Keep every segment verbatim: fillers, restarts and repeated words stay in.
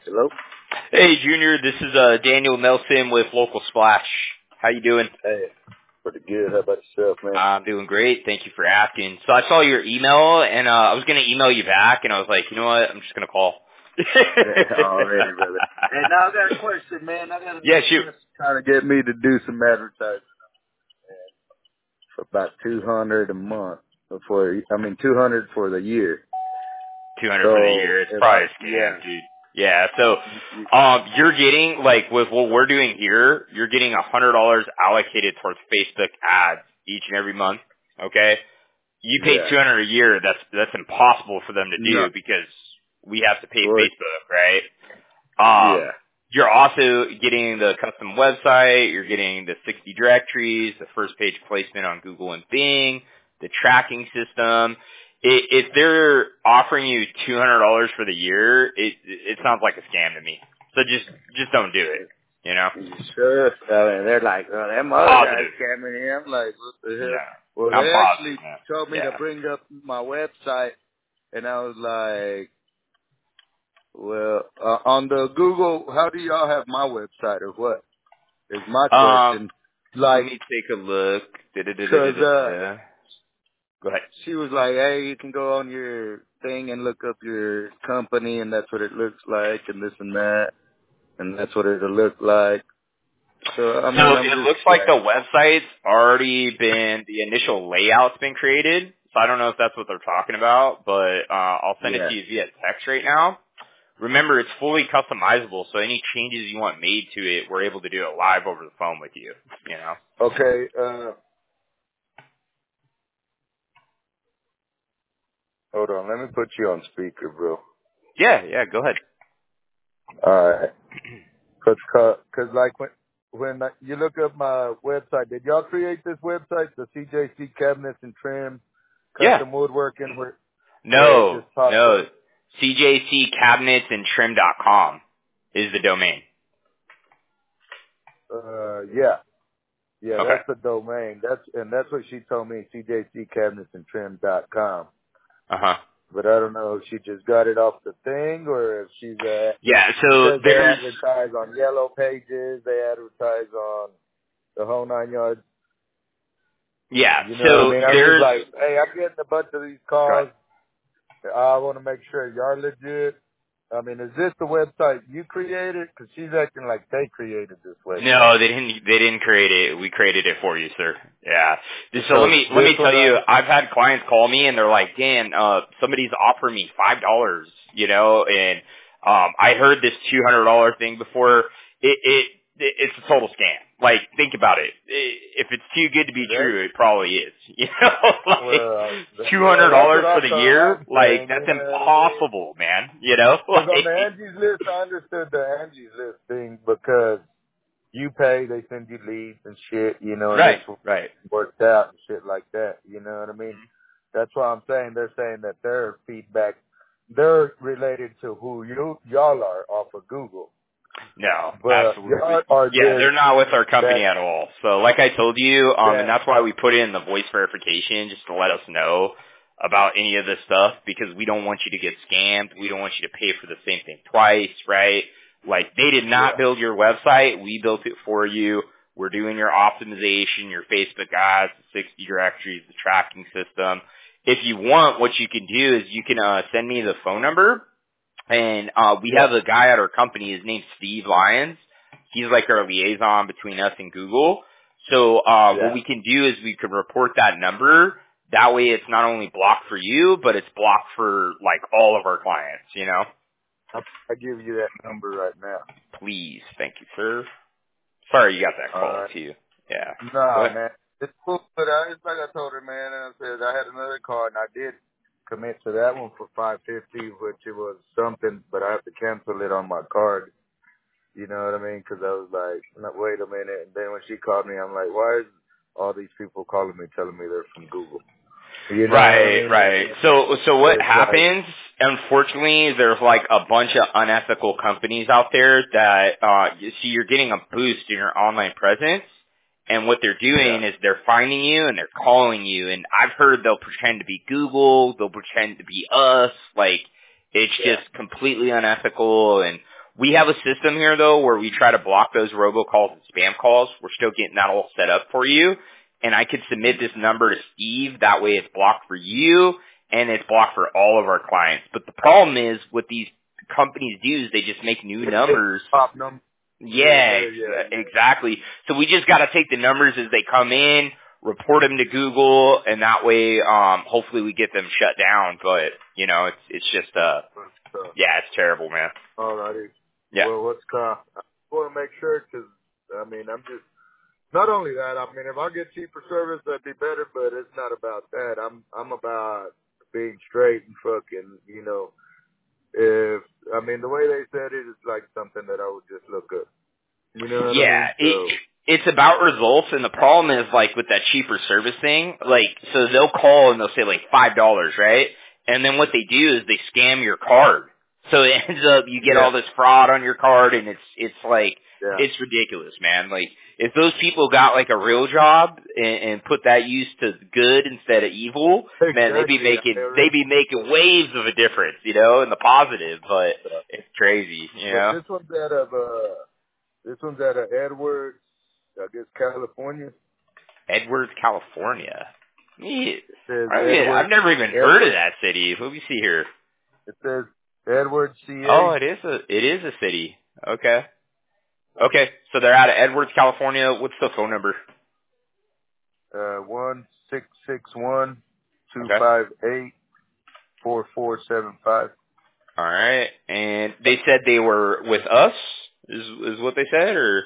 Hello? Hey, Junior, this is uh, Daniel Nelson with Local Splash. How you doing? Hey, pretty good. How about yourself, man? I'm doing great. Thank you for asking. So I saw your email, and uh, I was going to email you back, and I was like, you know what? I'm just going to call. Already, brother. Hey, now I got a question, man. I got a Yeah, shoot. trying to get me to do some advertising for about two hundred a month before. I mean, two hundred for the year. two hundred for the So year. It's if I, probably a yeah, scam, dude. Yeah, so um, you're getting, like, with what we're doing here, you're getting one hundred dollars allocated towards Facebook ads each and every month, okay? You pay yeah, two hundred dollars a year, that's that's impossible for them to no, do because we have to pay well, Facebook, right? Um, yeah, you're also getting the custom website, you're getting the sixty directories, the first page placement on Google and Bing, the tracking system. I If they're offering you two hundred dollars for the year, it it sounds like a scam to me. So just just don't do it, you know? you sure? I mean, they're like, oh, them other guys Positive. scamming me. I'm like, what the No. hell? Well, I'm they positive, actually man. told me to Yeah. bring up my website, and I was like, well, uh, on the Google, how do y'all have my website or what is my Um, question? let Like, me take a look. cause, uh, Da-da-da-da-da-da. Go ahead. she was like, hey, you can go on your thing and look up your company and that's what it looks like and this and that. And that's what it'll look like. So, I So mean, I'm it just looks like the like, website's already been, the initial layout's been created. So I don't know if that's what they're talking about, but uh, I'll send it yeah. to you via text right now. Remember, it's fully customizable, so any changes you want made to it, we're able to do it live over the phone with you, you know? Okay, uh, hold on. Let me put you on speaker, bro. Yeah, yeah, go ahead. Alright. Cause, cause, cause like when, when you look up my website, did y'all create this website, the C J C Cabinets and Trim Yeah. Custom Woodworking, where, where it No, just pops no. up? C J C cabinets and trim dot com is the domain. Uh, yeah. Yeah, Okay. that's the domain. That's, and that's what she told me, C J C Cabinets and Trim dot com. Uh-huh. But I don't know if she just got it off the thing or if she's, uh, Yeah, so because they there's, advertise on Yellow Pages, they advertise on the whole nine yards. yeah, You know what I so mean? I'm just there's, like, hey, I'm getting a bunch of these go ahead. calls. I want to make sure y'all legit. I mean, is this the website you created? Because she's acting like they created this website. No, they didn't. They didn't create it. We created it for you, sir. Yeah. So let So me let this me tell one, you. I'm, I've had clients call me and they're like, "Dan, uh, somebody's offering me five dollars." You know, and um, I heard this two hundred dollar thing before. It, it it it's a total scam. Like, think about it. I If it's too good to be that, true, it probably is. You know, like well, that, two well, hundred that's what dollars for I the thought year. I'm Like, saying. that's You know what I mean? impossible, man. You know, Because on like, the Angie's List, I understood the Angie's List thing because you pay, they send you leads and shit, you know, and right, this right. worked out and shit like that. You know what I mean? That's why I'm saying they're saying that their feedback, they're related to who you y'all are off of Google, No, but absolutely. y'all are Yeah, just they're not with our company that at all. So like I told you, um, and that that's why we put in the voice verification just to let us know about any of this stuff because we don't want you to get scammed. We don't want you to pay for the same thing twice, right? Like they did not yeah. build your website. We built it for you. We're doing your optimization, your Facebook ads, the sixty directories, the tracking system. If you want, what you can do is you can uh, send me the phone number and uh we Yeah. have a guy at our company, his name's Steve Lyons. He's like our liaison between us and Google. So uh what Yeah. we can do is we can report that number. That way it's not only blocked for you, but it's blocked for like all of our clients, you know? I, I give you that number right now. Please. Thank you, sir. Sorry you got that All call right. too. Yeah. Go Nah, ahead. man. It's cool, but I, it's like I told her, man, and I said I had another card, and I did commit to that one for five fifty, which it was something, but I have to cancel it on my card. You know what I mean? Because I was like, no, wait a minute. And then when she called me, I'm like, why is all these people calling me, telling me they're from Google? You know what I Right, mean? right. It's, So, so what it's like, happens? Unfortunately, there's like a bunch of unethical companies out there that, uh, you see, you're getting a boost in your online presence, and what they're yeah, doing is they're finding you and they're calling you. And I've heard they'll pretend to be Google, they'll pretend to be us. Like, it's yeah, just completely unethical. And We have a system here though where we try to block those robocalls and spam calls. We're still getting that all set up for you. And I could submit this number to Steve. That way it's blocked for you and it's blocked for all of our clients. But the problem is what these companies do is they just make new numbers. Pop numbers. Yeah, Yeah, yeah, yeah. exactly. So we just got to take the numbers as they come in, report them to Google, and that way, um, hopefully we get them shut down. But you know, it's it's just uh, yeah, it's terrible, man. Alrighty. Yeah. Well, what's uh, I want to make sure because I mean I'm just not only that. I mean if I get cheaper service that'd be better, but it's not about that. I'm I'm about being straight and fucking, you know. If I mean the way they said it is like something that I would just look up. You know what Yeah, I mean? So, it, it's about results, and the problem is like with that cheaper service thing. Like, so they'll call and they'll say like five dollars, right? And then what they do is they scam your card. So it ends up you get yeah. all this fraud on your card, and it's it's like yeah. it's ridiculous, man. Like if those people got like a real job and, and put that use to good instead of evil, exactly. man, they'd be making they'd be making waves of a difference, you know, in the positive. But it's crazy, you know. This one's out of uh, this one's out of Edwards, I guess California. Edwards, California. Yeah. It says I mean, Edwards. I've never even Edwards. heard of that city. Let me see here. It says Edwards, C A. Oh, it is a it is a city. Okay. Okay, so they're out of Edwards, California. What's the phone number? Uh, one six six one two Okay. five eight four four seven five. All right, and they said they were with us. Is is what they said, or?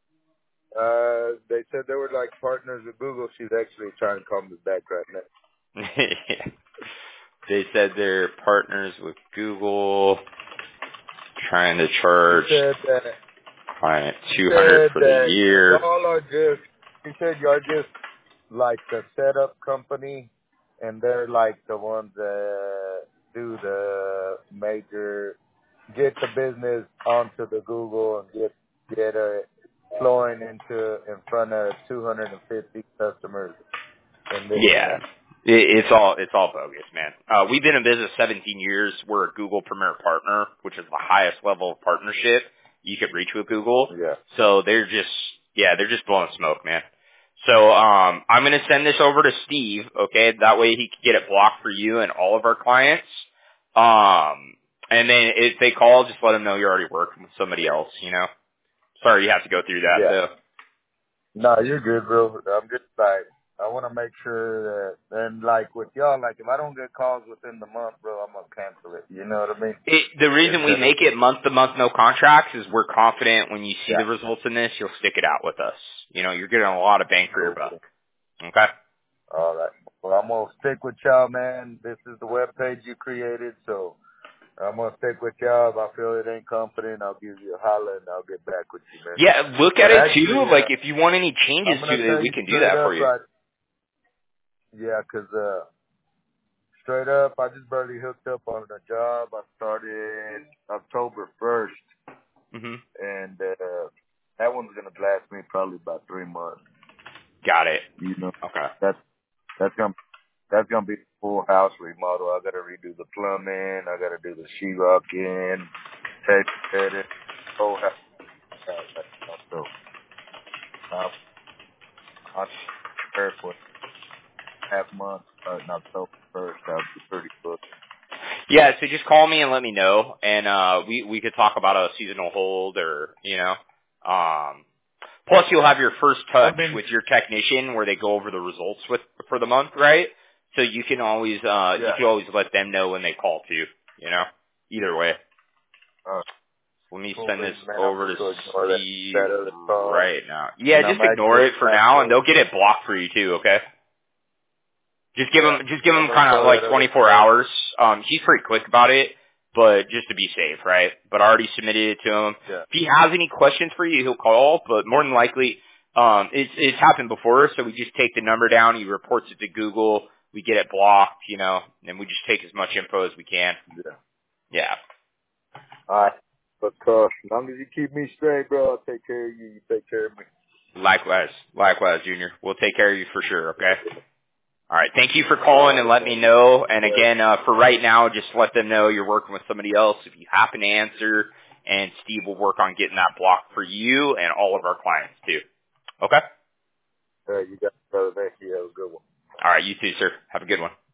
Uh, they said they were like partners with Google. She's actually trying to call me back right now. They said they're partners with Google, trying to charge She said that client two hundred for the year. Y'all are just. She said y'all just like the setup company, and they're like the ones that do the major, get the business onto the Google and get get it flowing into in front of two hundred fifty customers. And this Yeah, it, it's all it's all bogus, man. Uh, we've been in business seventeen years. We're a Google Premier Partner, which is the highest level of partnership you could reach with Google. Yeah. So they're just yeah, they're just blowing smoke, man. So um, I'm gonna send this over to Steve, okay? That way he can get it blocked for you and all of our clients. Um, and then if they call, just let them know you're already working with somebody else. You know. Sorry, you have to go through that Yeah. though. No, you're good, bro. I'm just like, I want to make sure that, and like with y'all, like if I don't get calls within the month, bro, I'm gonna cancel it. You know what I mean? It, the reason we make it month to month, no contracts, is we're confident when you see Yeah. the results in this, you'll stick it out with us. You know, you're getting a lot of bang for your buck. Okay. All right. Well, I'm gonna stick with y'all, man. This is the web page you created, so I'm gonna stick with y'all. If I feel it ain't confident, I'll give you a holler and I'll get back with you, man. Yeah, look at But it actually, too. uh, Like if you want any changes I'm gonna to tell it, we you can do straight that up, for you. right? Yeah, 'cause uh, straight up, I just barely hooked up on the job. I started October first, Mhm. and uh, that one's gonna last me probably about three months. Got it. You know, Okay. that's that's gonna that's gonna be a full house remodel. I gotta redo the plumbing. I gotta do the sheetrocking, tape edit, whole house. So uh, I'm prepared for half month starting October first. I'll be pretty good. Yeah, so just call me and let me know, and uh we we could talk about a seasonal hold or you know. Um Plus, you'll have your first touch been, with your technician where they go over the results with for the month, right? So you can always uh yeah. you can always let them know when they call too. You know, either way. Uh, Let me cool send beans, this man. over I'm to just gonna ignore that, Steve that other call. right now. Yeah, And just I'm ignore actually, it for now, and they'll get it blocked for you too. Okay. Just give yeah, him just give I'm him gonna kind of call like that other twenty-four call. hours. Um, he's pretty quick about it, but just to be safe, right? But I already submitted it to him. Yeah. If he has any questions for you, he'll call. But more than likely, um, it's it's happened before. So we just take the number down. He reports it to Google. We get it blocked, you know, and we just take as much info as we can. Yeah. Yeah. All right. But uh, as long as you keep me straight, bro, I'll take care of you. You take care of me. Likewise, likewise, Junior. We'll take care of you for sure. Okay. All right. Thank you for calling and let me know. And again, uh, for right now, just let them know you're working with somebody else. If you happen to answer and Steve will work on getting that blocked for you and all of our clients too. Okay? Uh, you got it, brother. Thank you. That was a good one. All right, you too, sir. Have a good one.